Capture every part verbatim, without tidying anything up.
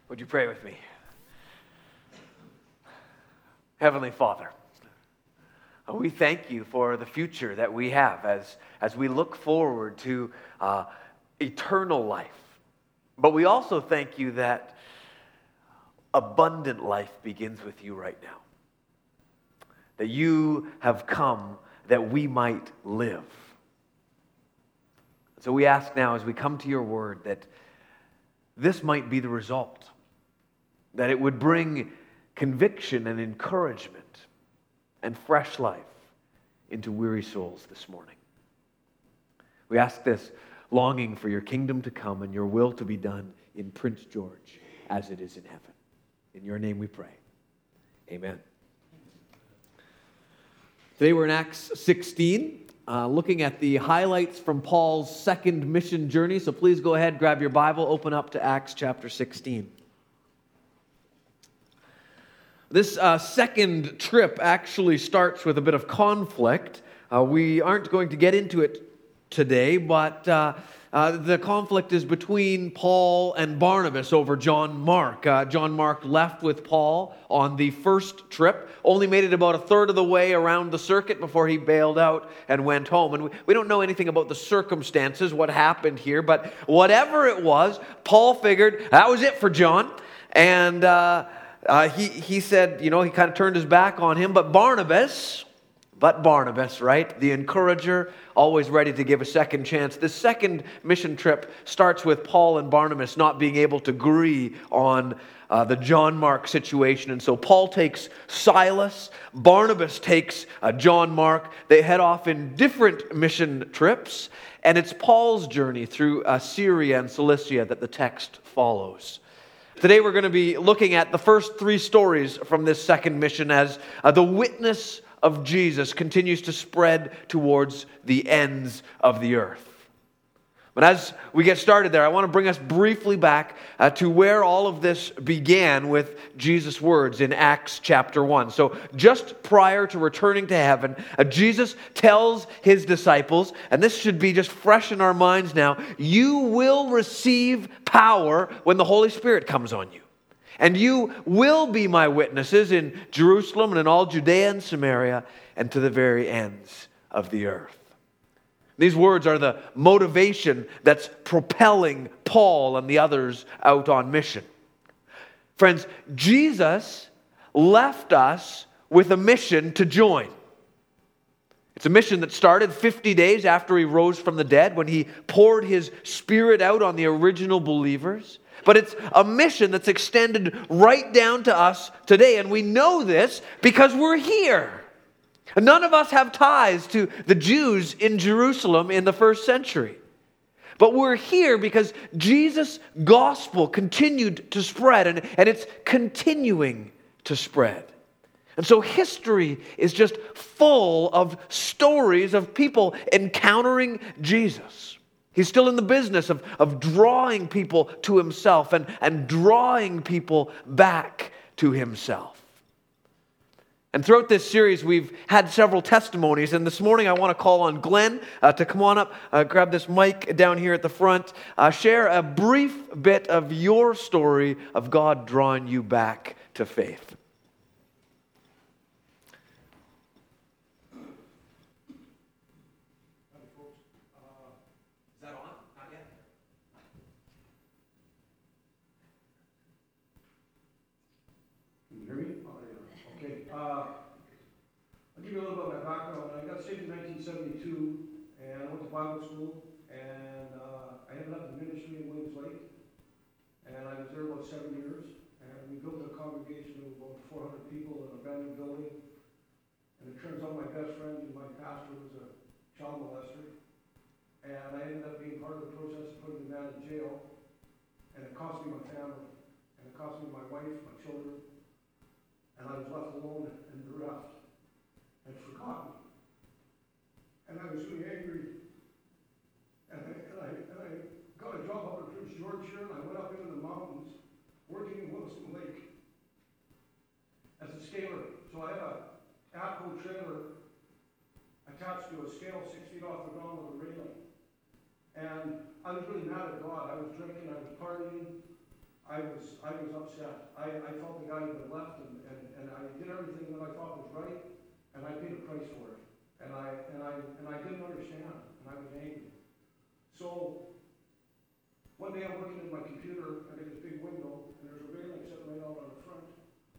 Would you pray with me? Heavenly Father, we thank you for the future that we have as, as we look forward to uh, eternal life. But we also thank you that abundant life begins with you right now. That you have come that we might live. So we ask now as we come to your word that this might be the result. That it would bring conviction and encouragement and fresh life into weary souls this morning. We ask this longing for your kingdom to come and your will to be done in Prince George as it is in heaven. In your name we pray. Amen. Today we're in Acts sixteen, uh, looking at the highlights from Paul's second mission journey. So please go ahead, grab your Bible, open up to Acts chapter sixteen. This uh, second trip actually starts with a bit of conflict. Uh, we aren't going to get into it today, but uh, uh, the conflict is between Paul and Barnabas over John Mark. Uh, John Mark left with Paul on the first trip, only made it about a third of the way around the circuit before he bailed out and went home. And we, we don't know anything about the circumstances, what happened here, but whatever it was, Paul figured that was it for John. And uh, uh, he, he said, you know, he kind of turned his back on him, but Barnabas... But Barnabas, right? The encourager, always ready to give a second chance. This second mission trip starts with Paul and Barnabas not being able to agree on uh, the John Mark situation. And so Paul takes Silas, Barnabas takes uh, John Mark. They head off in different mission trips. And it's Paul's journey through uh, Syria and Cilicia that the text follows. Today we're going to be looking at the first three stories from this second mission as uh, the witness of Jesus continues to spread towards the ends of the earth. But as we get started there, I want to bring us briefly back uh, to where all of this began with Jesus' words in Acts chapter one. So just prior to returning to heaven, uh, Jesus tells his disciples, and this should be just fresh in our minds now, you will receive power when the Holy Spirit comes on you. And you will be my witnesses in Jerusalem and in all Judea and Samaria and to the very ends of the earth. These words are the motivation that's propelling Paul and the others out on mission. Friends, Jesus left us with a mission to join. It's a mission that started fifty days after he rose from the dead, when he poured his Spirit out on the original believers. But it's a mission that's extended right down to us today. And we know this because we're here. None of us have ties to the Jews in Jerusalem in the first century. But we're here because Jesus' gospel continued to spread, and, and it's continuing to spread. And so history is just full of stories of people encountering Jesus. He's still in the business of, of drawing people to himself and, and drawing people back to himself. And throughout this series, we've had several testimonies. And this morning, I want to call on Glenn uh, to come on up, uh, grab this mic down here at the front, uh, share a brief bit of your story of God drawing you back to faith. Uh, I'll give you a little bit of my background. I got saved in nineteen seventy-two, and I went to Bible school, and uh, I ended up in ministry in Williams Lake, and I was there about seven years, and we built a congregation of about four hundred people in an abandoned building, and it turns out my best friend and my pastor was a child molester, and I ended up being part of the process of putting the man in jail, and it cost me my family, and it cost me my wife, my children. And I was left alone and bereft and forgotten. And I was really angry. And I, and I, and I got a job up in Prince George here, and I went up into the mountains, working in Williston Lake as a scaler. So I had a ATCO trailer attached to a scale six feet off the ground with a railing. And I was really mad at God. I was drinking, I was partying, I was, I was upset. I, I felt the guy had been left, and, and, and I did everything that I thought was right, and I paid a price for it. And I, and I, and I didn't understand, and I was angry. So, one day I'm working in my computer, I got this big window, and there's a railing sitting right out on the front.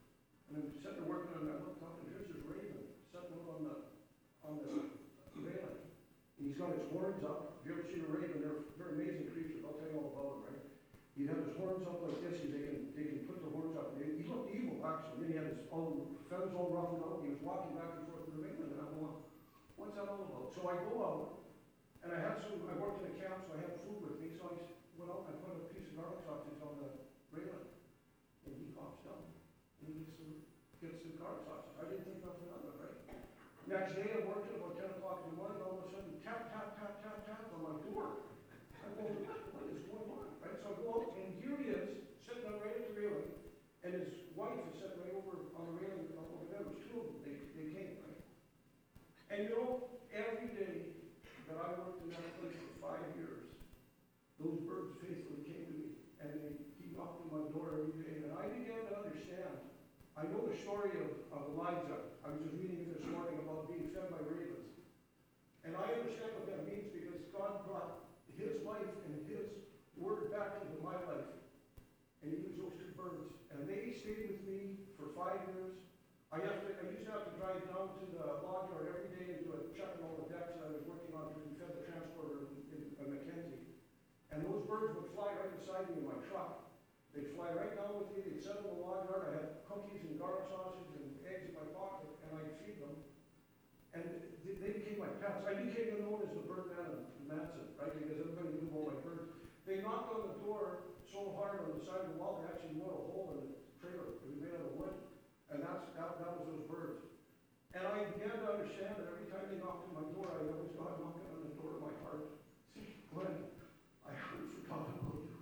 And I'm sitting there working on that, look, talking, here's this raven sitting out on the, on the railing. And he's got his horns up. If you ever seen a raven, they're, they're amazing creatures. I'll tell you all about them, right? He'd have his horns up like this, and they can, they can put their horns up. He looked evil, actually. I mean, he had his all feathers all ruffled out. He was walking back and forth in the railing, and I'm going, what's that all about? So I go out, and I have some, I worked in a camp, so I had food with me, so I went out and I put a piece of garlic sausage on the railing. And he pops down, and he gets some, gets some garlic sausage. I didn't think nothing of it, right? Next day, I'm working about ten o'clock in the morning, all of a sudden, tap, tap, tap, tap, tap on my door. I go, what is going on? Right? So I go out, and here he is, sitting on right at the railing, and his wife is sitting right over on the railing over there. There was two of them. They, they came, right? And you know, every day that I worked in that place for five years, those birds faithfully came to me, and they, he knocked on my door every day, and I began to understand. I know the story of, of Elijah. I was just reading it this morning about being fed by ravens. And I understand what that means because God brought his life and his word back into my life. And he used those two birds. And they stayed with me for five years. I, have to, I used to have to drive down to the log yard every day and do a check on all the decks that I was working on because we fed the transporter in, in, in Mackenzie. And those birds would fly right beside me in my truck. They'd fly right down with me. They'd sit in the log yard. I had cookies and garlic sausage and eggs in my pocket, and I'd feed them. And they, they became my pets. I became known as the Birdman of Matson, right? Because everybody knew all my birds. They knocked on the door so hard on the side of the wall, they actually made a hole in the trailer. It was made out of wood. And that's, that, that was those birds. And I began to understand that every time they knocked on my door, I always got knocking on the door of my heart. See, Glenn, I haven't forgotten about you.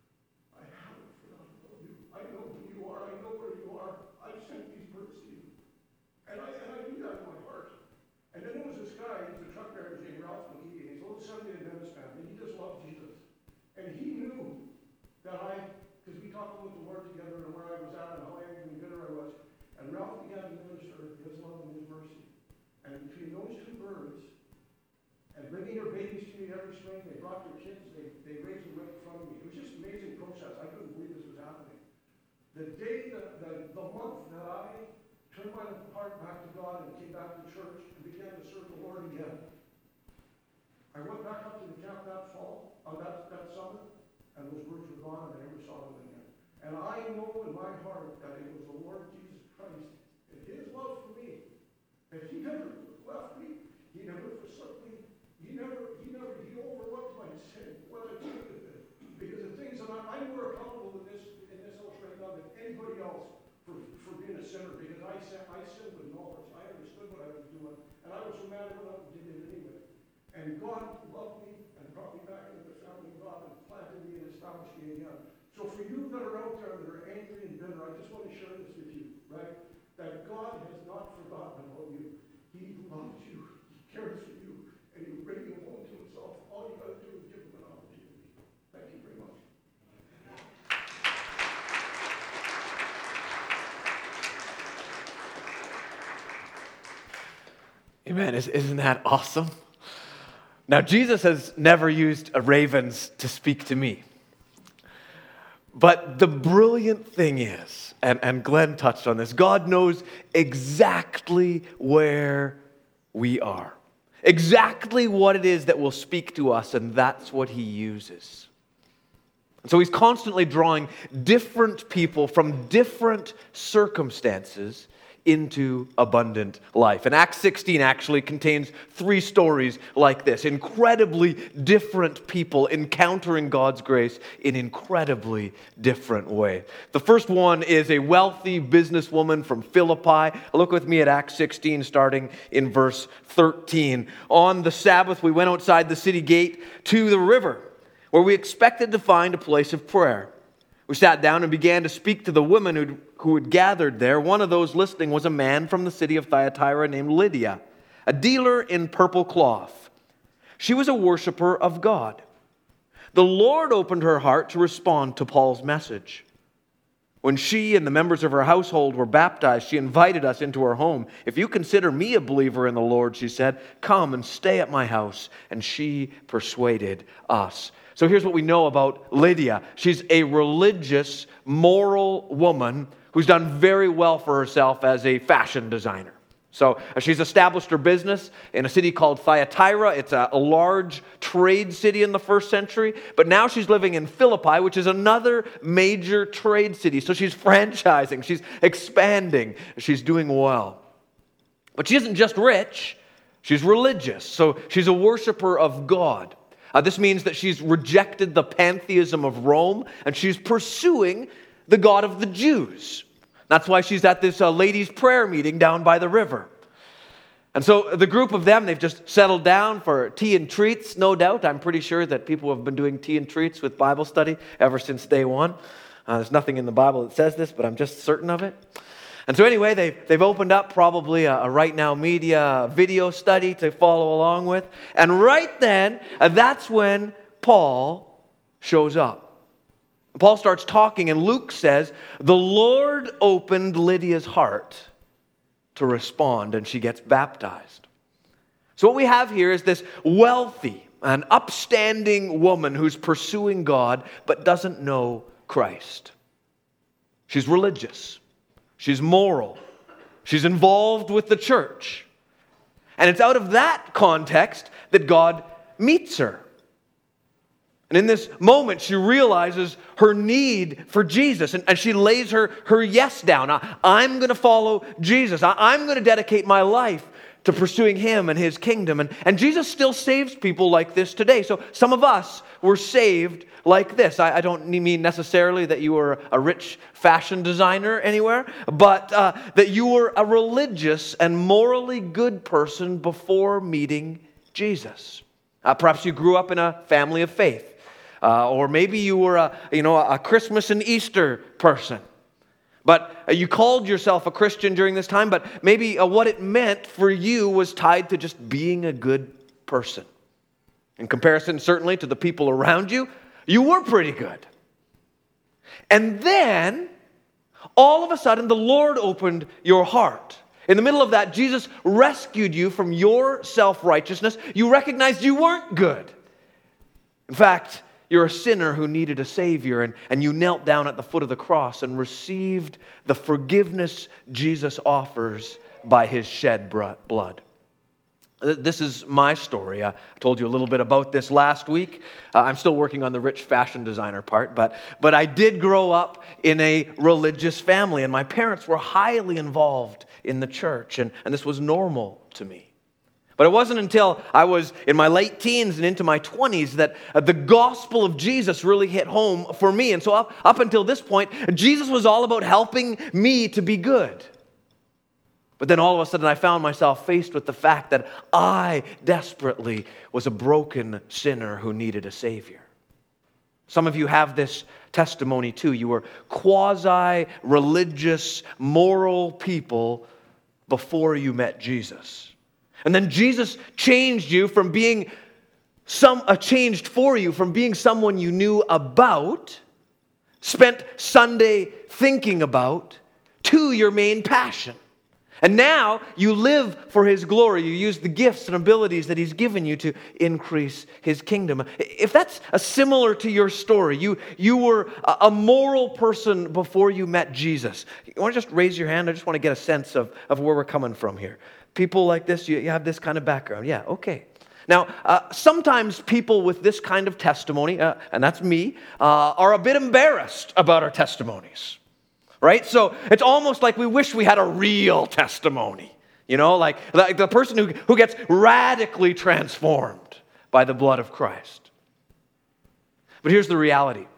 I haven't forgotten about you. I know who you are. I know where you are. I've sent these birds to you. And I, and I knew that in my heart. And then there was this guy, he's a truck driver named Ralph McGee, and he's a little Seventh-day Adventist man, and he just loved Jesus. And he knew that I, because we talked about the Lord together and where I was at and how angry and bitter I was. And Ralph began to minister his love and his mercy. And between those two birds, and bringing their babies to me every spring, they brought their kids, they, they raised them right in front of me. It was just an amazing process. I couldn't believe this was happening. The day, that, the, the month that I turned my heart back to God and came back to church and began to serve the Lord again, I went back up to the camp that fall, on that, that summer, and those birds were gone, and I never saw them again. And I know in my heart that it was the Lord Jesus Christ and his love for me, that he never left me, he never forsook me, he never, he never, he overlooked my sin, what I did with it. Because the things that I, I'm more accountable in this, in this house right now than anybody else for, for being a sinner, because I, I sinned with knowledge. I understood what I was doing, and I was so mad I went out and did it anyway. And God loved me and brought me back into the family of God and planted me and established me again. So for you that are out there that are angry and bitter, I just want to share this with you, right? That God has not forgotten about you. He loves you. He cares for you. And he will bring you home to himself. All you got to do is give him an opportunity. Thank you very much. Amen. Isn't that awesome? Now, Jesus has never used ravens to speak to me. But the brilliant thing is, and, and Glenn touched on this, God knows exactly where we are. Exactly what it is that will speak to us, and that's what he uses. And so he's constantly drawing different people from different circumstances into abundant life. And Acts sixteen actually contains three stories like this. Incredibly different people encountering God's grace in incredibly different ways. The first one is a wealthy businesswoman from Philippi. Look with me at Acts sixteen, starting in verse thirteen. On the Sabbath, we went outside the city gate to the river, where we expected to find a place of prayer. We sat down and began to speak to the women who'd, who had gathered there. One of those listening was a man from the city of Thyatira named Lydia, a dealer in purple cloth. She was a worshiper of God. The Lord opened her heart to respond to Paul's message. When she and the members of her household were baptized, she invited us into her home. If you consider me a believer in the Lord, she said, come and stay at my house. And she persuaded us. So here's what we know about Lydia. She's a religious, moral woman who's done very well for herself as a fashion designer. So she's established her business in a city called Thyatira. It's a, a large trade city in the first century. But now she's living in Philippi, which is another major trade city. So she's franchising. She's expanding. She's doing well. But she isn't just rich. She's religious. So she's a worshiper of God. Uh, this means that she's rejected the pantheism of Rome, and she's pursuing the God of the Jews. That's why she's at this uh, ladies' prayer meeting down by the river. And so the group of them, they've just settled down for tea and treats, no doubt. I'm pretty sure that people have been doing tea and treats with Bible study ever since day one. Uh, there's nothing in the Bible that says this, but I'm just certain of it. And so anyway, they've, they've opened up probably a, a Right Now Media video study to follow along with. And right then, uh, that's when Paul shows up. Paul starts talking, and Luke says, the Lord opened Lydia's heart to respond, and she gets baptized. So what we have here is this wealthy and upstanding woman who's pursuing God, but doesn't know Christ. She's religious. She's moral. She's involved with the church. And it's out of that context that God meets her. And in this moment, she realizes her need for Jesus. And, and she lays her, her yes down. I, I'm going to follow Jesus. I, I'm going to dedicate my life to pursuing Him and His kingdom. And, and Jesus still saves people like this today. So some of us were saved like this. I, I don't mean necessarily that you were a rich fashion designer anywhere, but uh, that you were a religious and morally good person before meeting Jesus. Uh, perhaps you grew up in a family of faith. Uh, or maybe you were a, you know, a Christmas and Easter person. But uh, you called yourself a Christian during this time, but maybe uh, what it meant for you was tied to just being a good person. In comparison, certainly, to the people around you, you were pretty good. And then, all of a sudden, the Lord opened your heart. In the middle of that, Jesus rescued you from your self-righteousness. You recognized you weren't good. In fact, you're a sinner who needed a Savior, and, and you knelt down at the foot of the cross and received the forgiveness Jesus offers by His shed blood. This is my story. I told you a little bit about this last week. Uh, I'm still working on the rich fashion designer part, but, but I did grow up in a religious family, and my parents were highly involved in the church, and, and this was normal to me. But it wasn't until I was in my late teens and into my twenties that uh, the gospel of Jesus really hit home for me. And so up, up until this point, Jesus was all about helping me to be good. But then all of a sudden I found myself faced with the fact that I desperately was a broken sinner who needed a Savior. Some of you have this testimony too. You were quasi-religious, moral people before you met Jesus. And then Jesus changed you from being some, uh, changed for you from being someone you knew about, spent Sunday thinking about, to your main passion. And now you live for His glory. You use the gifts and abilities that He's given you to increase His kingdom. If that's a similar to your story, you, you were a moral person before you met Jesus. You want to just raise your hand? I just want to get a sense of, of where we're coming from here. People like this, you, you have this kind of background. Yeah, okay. Now, uh, sometimes people with this kind of testimony, uh, and that's me, uh, are a bit embarrassed about our testimonies. Right? So it's almost like we wish we had a real testimony. You know, like, like the person who, who gets radically transformed by the blood of Christ. But here's the reality.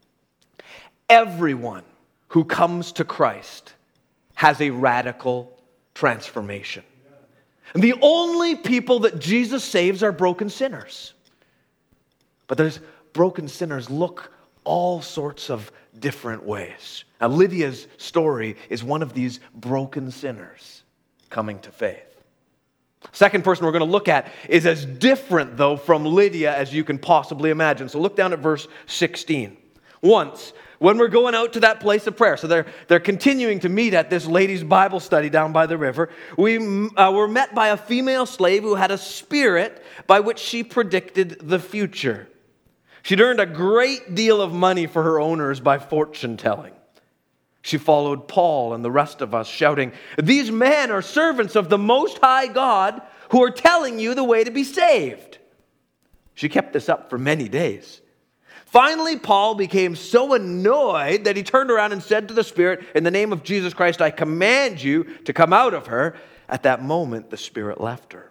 Everyone who comes to Christ has a radical transformation. And the only people that Jesus saves are broken sinners. But those broken sinners look all sorts of different ways. Now, Lydia's story is one of these broken sinners coming to faith. Second person we're going to look at is as different, though, from Lydia as you can possibly imagine. So look down at verse sixteen. Once, when we're going out to that place of prayer. So they're, they're continuing to meet at this ladies' Bible study down by the river. We uh, were met by a female slave who had a spirit by which she predicted the future. She'd earned a great deal of money for her owners by fortune telling. She followed Paul and the rest of us, shouting, "These men are servants of the Most High God who are telling you the way to be saved." She kept this up for many days. Finally, Paul became so annoyed that he turned around and said to the spirit, "In the name of Jesus Christ, I command you to come out of her." At that moment, the spirit left her.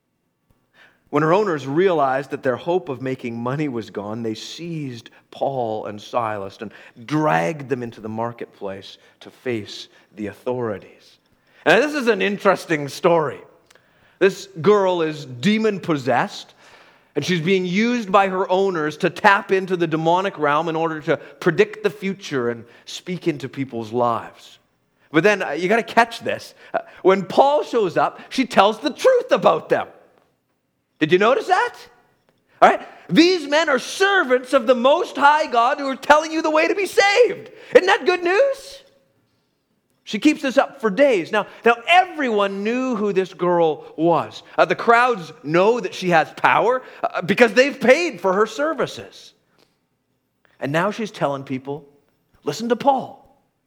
When her owners realized that their hope of making money was gone, they seized Paul and Silas and dragged them into the marketplace to face the authorities. And this is an interesting story. This girl is demon-possessed, and she's being used by her owners to tap into the demonic realm in order to predict the future and speak into people's lives. But then, uh, you got to catch this. Uh, when Paul shows up, she tells the truth about them. Did you notice that? All right. These men are servants of the Most High God who are telling you the way to be saved. Isn't that good news? She keeps this up for days. Now, now everyone knew who this girl was. Uh, the crowds know that she has power uh, because they've paid for her services. And now she's telling people, listen to Paul.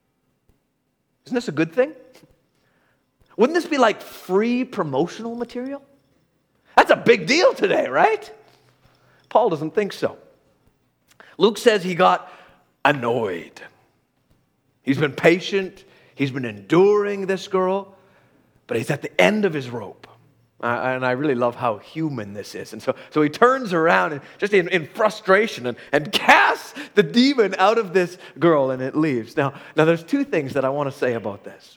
Isn't this a good thing? Wouldn't this be like free promotional material? That's a big deal today, right? Paul doesn't think so. Luke says he got annoyed. He's been patient. He's been enduring this girl, but he's at the end of his rope. Uh, and I really love how human this is. And so, so he turns around and just in, in frustration and, and casts the demon out of this girl, and it leaves. Now, now, there's two things that I want to say about this.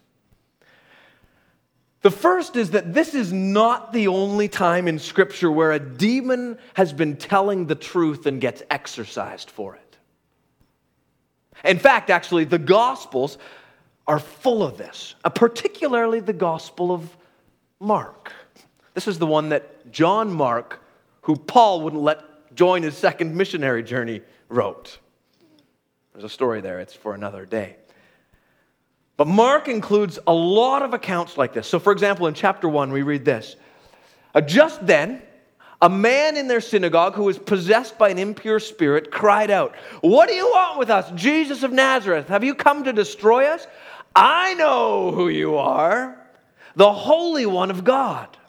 The first is that this is not the only time in Scripture where a demon has been telling the truth and gets exorcised for it. In fact, actually, the Gospels are full of this, uh, particularly the Gospel of Mark. This is the one that John Mark, who Paul wouldn't let join his second missionary journey, wrote. There's a story there. It's for another day. But Mark includes a lot of accounts like this. So, for example, in chapter one, we read this. Uh, Just then, a man in their synagogue who was possessed by an impure spirit cried out, "What do you want with us, Jesus of Nazareth? Have you come to destroy us? I know who you are, the Holy One of God."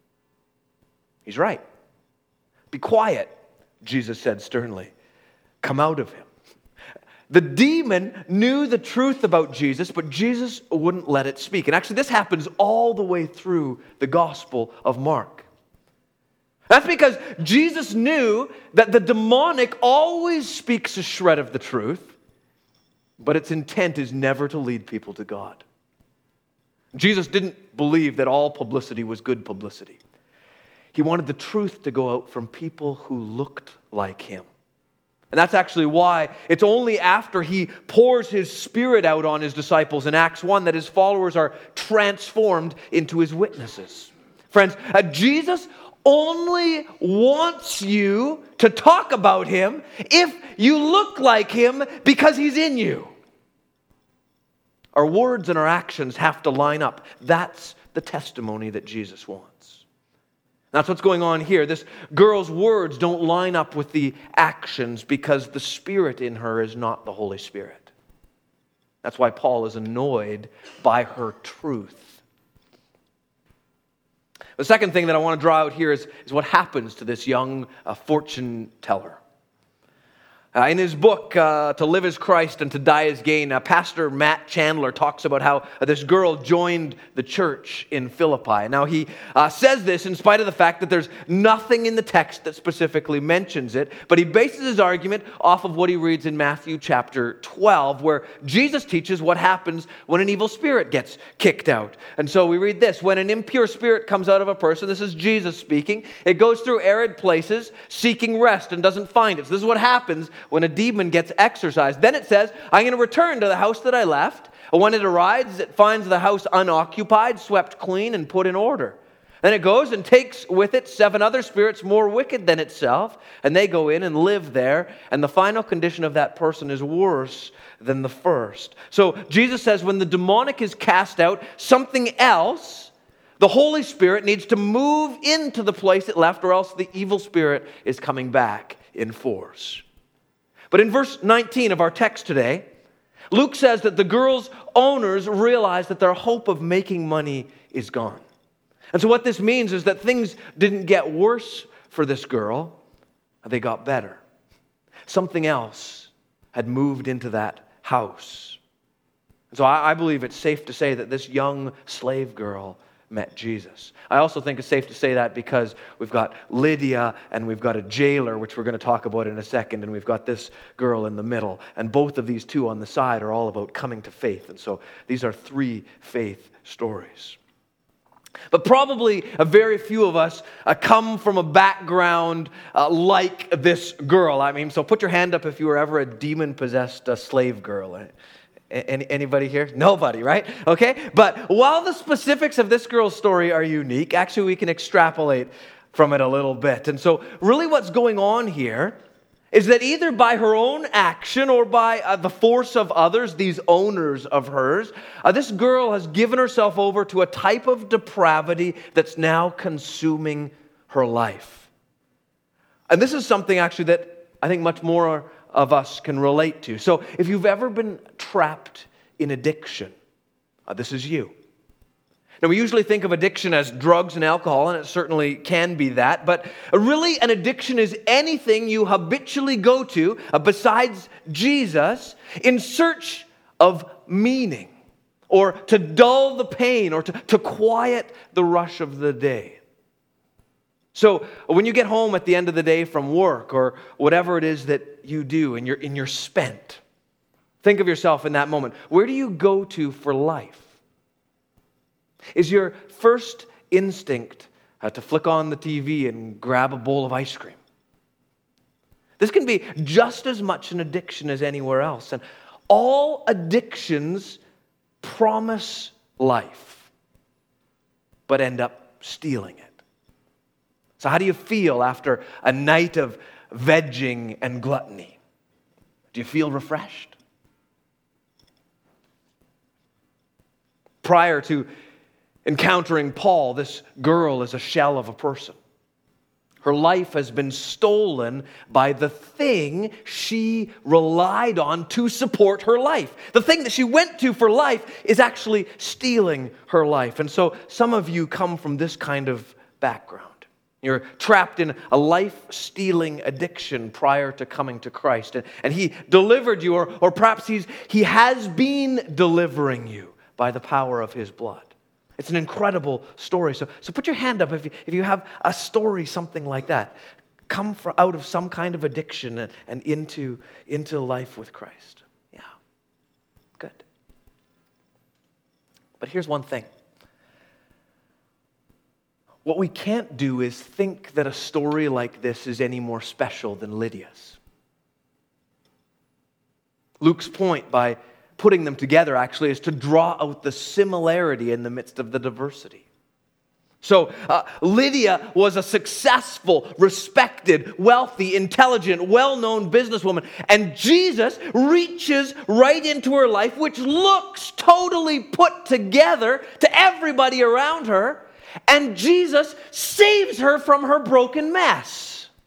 He's right. "Be quiet," Jesus said sternly. "Come out of him." The demon knew the truth about Jesus, but Jesus wouldn't let it speak. And actually, this happens all the way through the Gospel of Mark. That's because Jesus knew that the demonic always speaks a shred of the truth, but its intent is never to lead people to God. Jesus didn't believe that all publicity was good publicity. He wanted the truth to go out from people who looked like him. And that's actually why it's only after he pours his Spirit out on his disciples in Acts one that his followers are transformed into his witnesses. Friends, uh, Jesus only wants you to talk about him if you look like him because he's in you. Our words and our actions have to line up. That's the testimony that Jesus wants. That's what's going on here. This girl's words don't line up with the actions because the Spirit in her is not the Holy Spirit. That's why Paul is annoyed by her truth. The second thing that I want to draw out here is, is what happens to this young uh, fortune teller. Uh, in his book, uh, To Live as Christ and to Die as Gain, uh, Pastor Matt Chandler talks about how uh, this girl joined the church in Philippi. Now, he uh, says this in spite of the fact that there's nothing in the text that specifically mentions it, but he bases his argument off of what he reads in Matthew chapter twelve, where Jesus teaches what happens when an evil spirit gets kicked out. And so we read this: when an impure spirit comes out of a person, this is Jesus speaking, it goes through arid places seeking rest and doesn't find it. So this is what happens when a demon gets exorcised. Then it says, I'm going to return to the house that I left. When it arrives, it finds the house unoccupied, swept clean, and put in order. Then it goes and takes with it seven other spirits more wicked than itself, and they go in and live there, and the final condition of that person is worse than the first. So Jesus says when the demonic is cast out, something else, the Holy Spirit, needs to move into the place it left, or else the evil spirit is coming back in force. But in verse nineteen of our text today, Luke says that the girl's owners realize that their hope of making money is gone. And so what this means is that things didn't get worse for this girl, they got better. Something else had moved into that house. And so I, I believe it's safe to say that this young slave girl met Jesus. I also think it's safe to say that because we've got Lydia and we've got a jailer, which we're going to talk about in a second, and we've got this girl in the middle. And both of these two on the side are all about coming to faith. And so these are three faith stories. But probably a very few of us uh, come from a background uh, like this girl. I mean, so put your hand up if you were ever a demon-possessed uh, slave girl. Any, anybody here? Nobody, right? Okay, but while the specifics of this girl's story are unique, actually we can extrapolate from it a little bit. And so really what's going on here is that either by her own action or by uh, the force of others, these owners of hers, uh, this girl has given herself over to a type of depravity that's now consuming her life. And this is something actually that I think much more of us can relate to. So if you've ever been trapped in addiction, uh, this is you. Now, we usually think of addiction as drugs and alcohol, and it certainly can be that. But really, an addiction is anything you habitually go to uh, besides Jesus in search of meaning, or to dull the pain, or to, to quiet the rush of the day. So when you get home at the end of the day from work, or whatever it is that you do, and you're, and you're spent, think of yourself in that moment. Where do you go to for life? Is your first instinct uh, to flick on the T V and grab a bowl of ice cream? This can be just as much an addiction as anywhere else. And all addictions promise life, but end up stealing it. So how do you feel after a night of vegging and gluttony? Do you feel refreshed? Prior to encountering Paul, this girl is a shell of a person. Her life has been stolen by the thing she relied on to support her life. The thing that she went to for life is actually stealing her life. And so some of you come from this kind of background. You're trapped in a life-stealing addiction prior to coming to Christ. And, and He delivered you, or, or perhaps he's, He has been delivering you by the power of His blood. It's an incredible story. So, so put your hand up if you, if you have a story, something like that. Come from, out of some kind of addiction and, and into, into life with Christ. Yeah, good. But here's one thing. What we can't do is think that a story like this is any more special than Lydia's. Luke's point by putting them together actually is to draw out the similarity in the midst of the diversity. So uh, Lydia was a successful, respected, wealthy, intelligent, well-known businesswoman. And Jesus reaches right into her life, which looks totally put together to everybody around her. And Jesus saves her from her broken mess.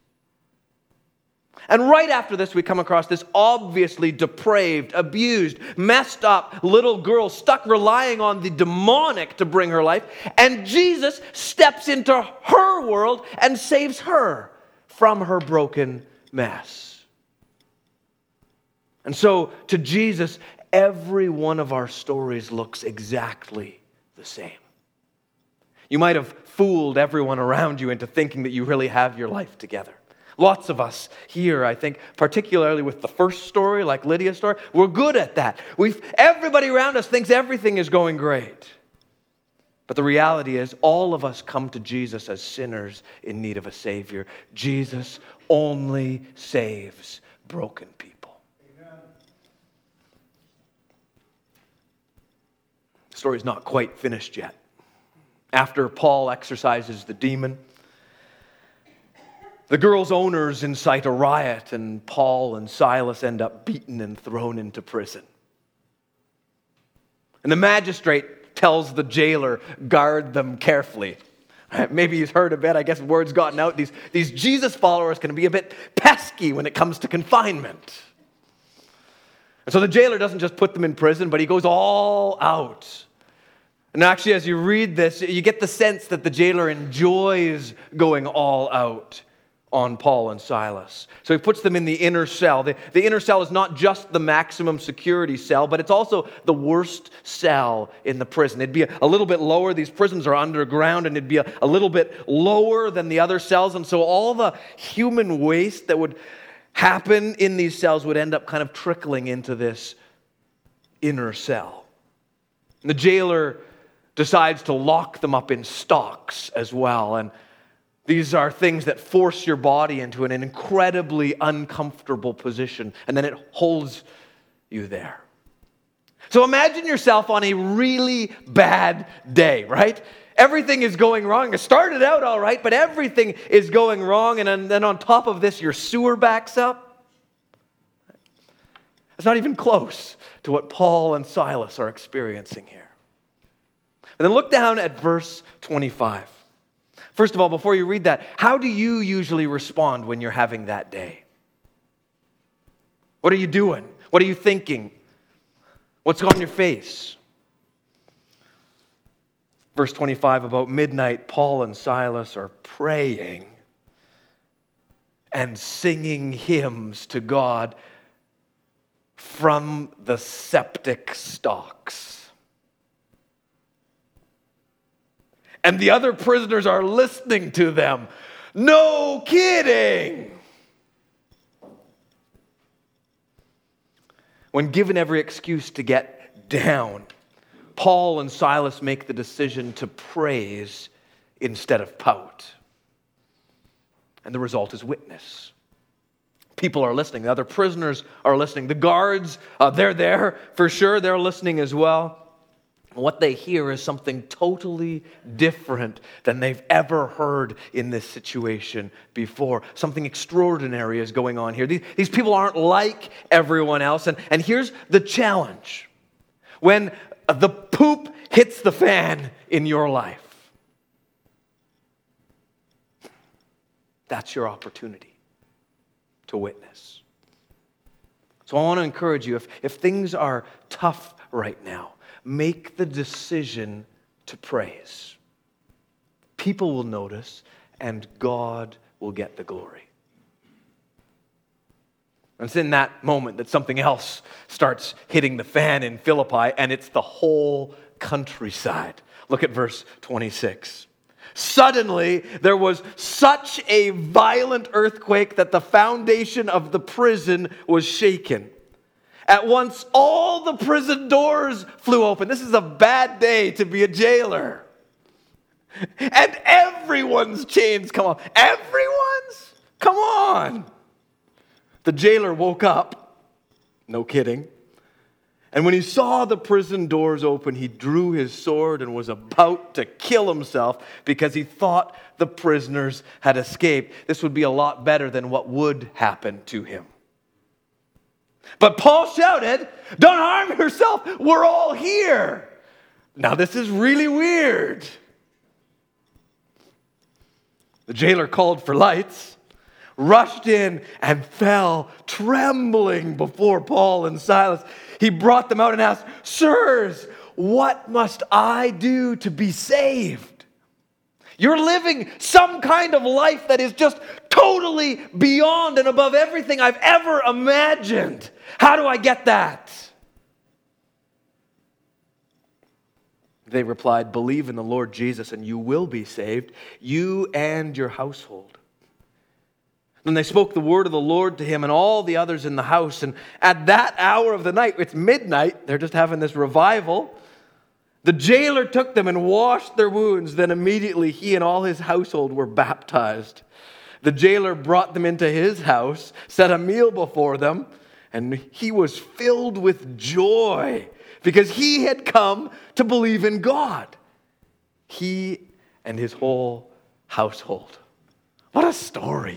And right after this, we come across this obviously depraved, abused, messed up little girl stuck relying on the demonic to bring her life. And Jesus steps into her world and saves her from her broken mess. And so to Jesus, every one of our stories looks exactly the same. You might have fooled everyone around you into thinking that you really have your life together. Lots of us here, I think, particularly with the first story, like Lydia's story, we're good at that. We've, everybody around us thinks everything is going great. But the reality is, all of us come to Jesus as sinners in need of a Savior. Jesus only saves broken people. Amen. The story's not quite finished yet. After Paul exorcises the demon, the girl's owners incite a riot, and Paul and Silas end up beaten and thrown into prison. And the magistrate tells the jailer, guard them carefully. Maybe he's heard a bit, I guess word's gotten out. These, these Jesus followers can be a bit pesky when it comes to confinement. And so the jailer doesn't just put them in prison, but he goes all out. And actually, as you read this, you get the sense that the jailer enjoys going all out on Paul and Silas. So he puts them in the inner cell. The, the inner cell is not just the maximum security cell, but it's also the worst cell in the prison. It'd be a, a little bit lower. These prisons are underground, and it'd be a, a little bit lower than the other cells. And so all the human waste that would happen in these cells would end up kind of trickling into this inner cell. And the jailer decides to lock them up in stocks as well. And these are things that force your body into an incredibly uncomfortable position, and then it holds you there. So imagine yourself on a really bad day, right? Everything is going wrong. It started out all right, but everything is going wrong, and then on top of this, your sewer backs up. It's not even close to what Paul and Silas are experiencing here. And then look down at verse twenty-five. First of all, before you read that, how do you usually respond when you're having that day? What are you doing? What are you thinking? What's on your face? Verse twenty-five, about midnight, Paul and Silas are praying and singing hymns to God from the septic stocks. And the other prisoners are listening to them. No kidding! When given every excuse to get down, Paul and Silas make the decision to praise instead of pout. And the result is witness. People are listening. The other prisoners are listening. The guards, uh, they're there for sure. They're listening as well. What they hear is something totally different than they've ever heard in this situation before. Something extraordinary is going on here. These, these people aren't like everyone else. And, and here's the challenge. When the poop hits the fan in your life, that's your opportunity to witness. So I want to encourage you, if, if things are tough right now, make the decision to praise. People will notice, and God will get the glory. And it's in that moment that something else starts hitting the fan in Philippi, and it's the whole countryside. Look at verse twenty-six. Suddenly, there was such a violent earthquake that the foundation of the prison was shaken. At once, all the prison doors flew open. This is a bad day to be a jailer. And everyone's chains come off. Everyone's? Come on. The jailer woke up. No kidding. And when he saw the prison doors open, he drew his sword and was about to kill himself because he thought the prisoners had escaped. This would be a lot better than what would happen to him. But Paul shouted, "Don't harm yourself, we're all here." Now this is really weird. The jailer called for lights, rushed in, and fell trembling before Paul and Silas. He brought them out and asked, "Sirs, what must I do to be saved?" You're living some kind of life that is just totally beyond and above everything I've ever imagined. How do I get that? They replied, "Believe in the Lord Jesus and you will be saved, you and your household." Then they spoke the word of the Lord to him and all the others in the house. And at that hour of the night, it's midnight, they're just having this revival. The jailer took them and washed their wounds. Then immediately he and all his household were baptized. The jailer brought them into his house, set a meal before them, and he was filled with joy because he had come to believe in God. He and his whole household. What a story.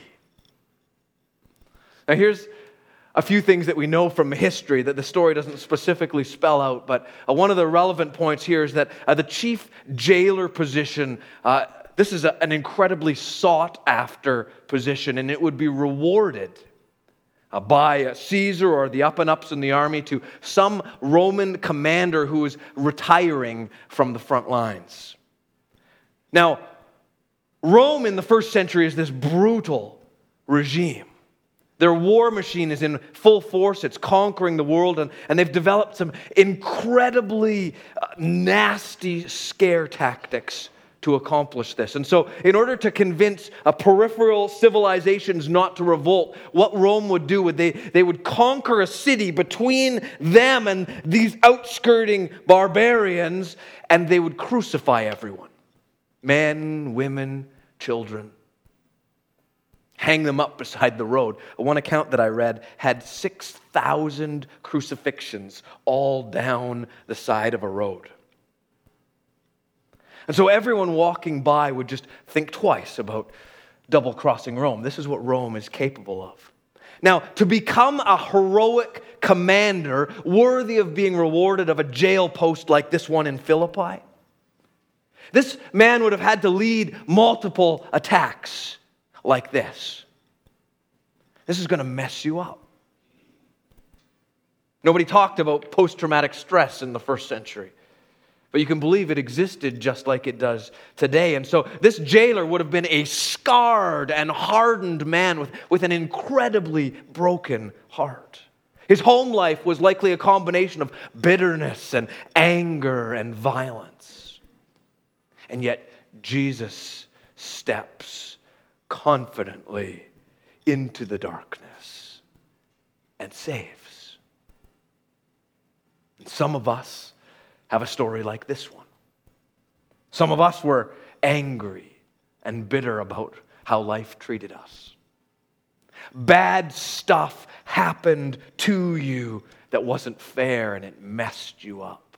Now here's a few things that we know from history that the story doesn't specifically spell out, but uh, one of the relevant points here is that uh, the chief jailer position, uh, this is a, an incredibly sought-after position, and it would be rewarded uh, by uh, Caesar or the up-and-ups in the army to some Roman commander who is retiring from the front lines. Now, Rome in the first century is this brutal regime. Their war machine is in full force. It's conquering the world, and, and they've developed some incredibly uh, nasty scare tactics to accomplish this. And so in order to convince uh, peripheral civilizations not to revolt, what Rome would do would they, they would conquer a city between them and these outskirting barbarians, and they would crucify everyone. Men, women, children. Hang them up beside the road. One account that I read had six thousand crucifixions all down the side of a road. And so everyone walking by would just think twice about double-crossing Rome. This is what Rome is capable of. Now, to become a heroic commander worthy of being rewarded of a jail post like this one in Philippi, this man would have had to lead multiple attacks like this. This is going to mess you up. Nobody talked about post-traumatic stress in the first century, but you can believe it existed just like it does today. And so this jailer would have been a scarred and hardened man with, with an incredibly broken heart. His home life was likely a combination of bitterness and anger and violence. And yet Jesus steps confidently into the darkness and saves. And some of us have a story like this one. Some of us were angry and bitter about how life treated us. Bad stuff happened to you that wasn't fair, and it messed you up.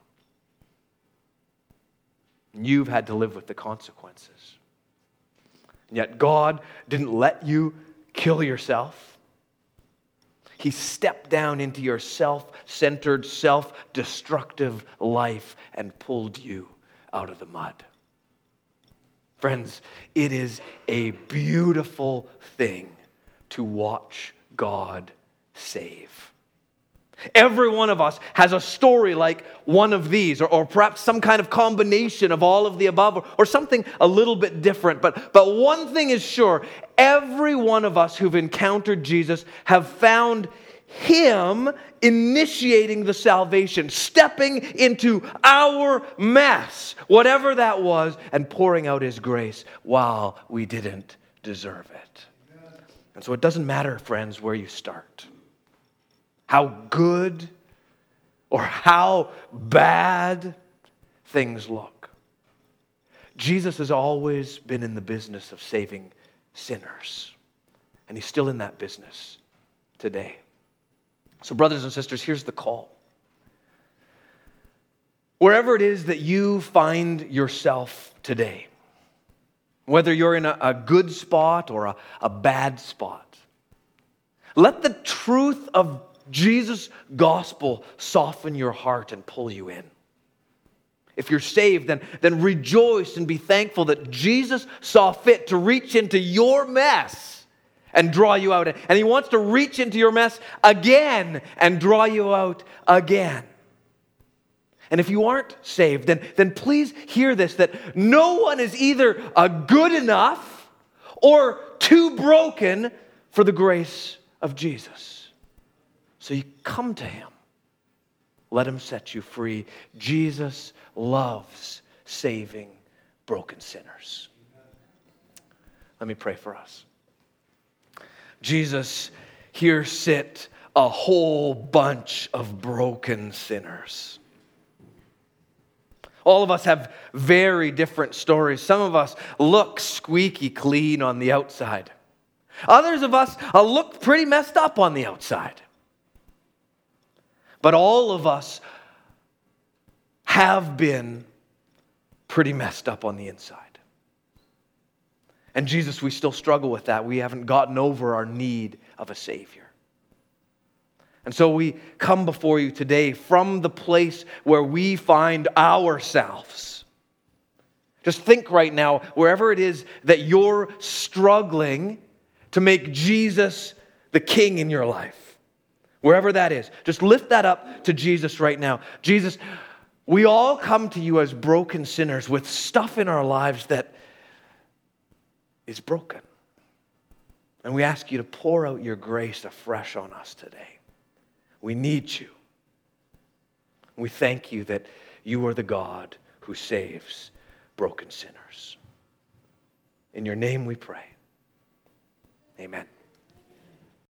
And you've had to live with the consequences. And yet God didn't let you kill yourself. He stepped down into your self-centered, self-destructive life and pulled you out of the mud. Friends, it is a beautiful thing to watch God save. Every one of us has a story like one of these, or, or perhaps some kind of combination of all of the above, or, or something a little bit different. But, but one thing is sure, every one of us who've encountered Jesus have found Him initiating the salvation, stepping into our mess, whatever that was, and pouring out His grace while we didn't deserve it. And so it doesn't matter, friends, where you start, how good or how bad things look. Jesus has always been in the business of saving sinners, and He's still in that business today. So brothers and sisters, here's the call. Wherever it is that you find yourself today, whether you're in a, a good spot or a, a bad spot, let the truth of Jesus' gospel soften your heart and pull you in. If you're saved, then, then rejoice and be thankful that Jesus saw fit to reach into your mess and draw you out. And He wants to reach into your mess again and draw you out again. And if you aren't saved, then, then please hear this, that no one is either a good enough or too broken for the grace of Jesus. So you come to Him. Let Him set you free. Jesus loves saving broken sinners. Let me pray for us. Jesus, here sit a whole bunch of broken sinners. All of us have very different stories. Some of us look squeaky clean on the outside. Others of us look pretty messed up on the outside. But all of us have been pretty messed up on the inside. And Jesus, we still struggle with that. We haven't gotten over our need of a Savior. And so we come before you today from the place where we find ourselves. Just think right now, wherever it is that you're struggling to make Jesus the King in your life, wherever that is, just lift that up to Jesus right now. Jesus, we all come to you as broken sinners with stuff in our lives that is broken. And we ask you to pour out your grace afresh on us today. We need you. We thank you that you are the God who saves broken sinners. In your name we pray. Amen.